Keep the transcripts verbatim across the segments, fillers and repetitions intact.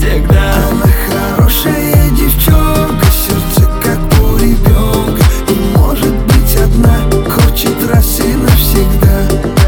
навсегда. Она хорошая девчонка, сердце как у ребенка, и может быть одна, хочет раз и навсегда.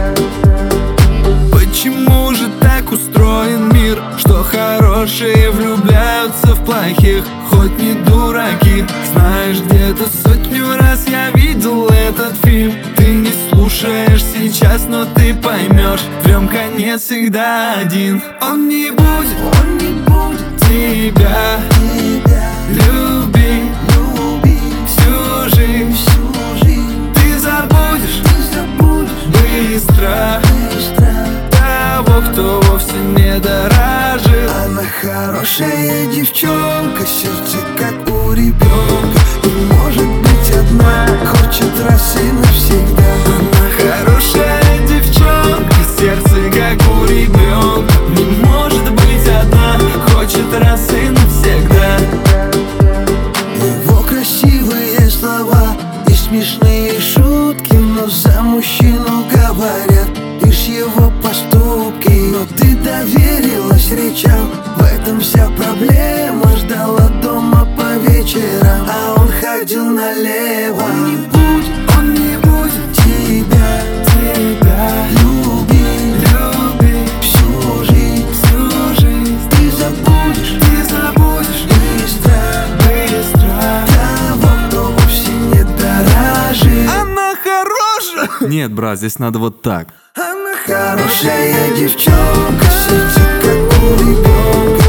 Почему же так устроен мир, что хорошие влюбляются в плохих? Хоть не дураки, знаешь, где-то сотню раз я видел этот фильм. Ты не слушаешь сейчас, но ты поймешь, трем конец всегда один. Он не будет, Он не будет тебя, тебя люби, любить всю жизнь. всю жизнь. Ты забудешь, Ты забудешь быстро быстро. того, кто вовсе не дорожит. Она хорошая девчонка, сердце как у ребенка, и может быть одна, хочет раз и навсегда. Она хорошая девчонка, сердце как у ребенка, не может быть одна, хочет раз и навсегда. Его красивые слова и смешные шутки, но за мужчину говорят лишь его поступки. Но ты доверилась речам, в этом вся проблема. Ждала дома по вечерам, а он ходил налево. Он не будет, он не будет тебя, Тебя любить, любить всю жизнь. всю жизнь. Ты забудешь Ты забудешь быстро быстро. того, кто вовсе не дорожит. Она хорошая. Нет, брат, здесь надо вот так. Она хорошая девчонка, сердце как у ребенка,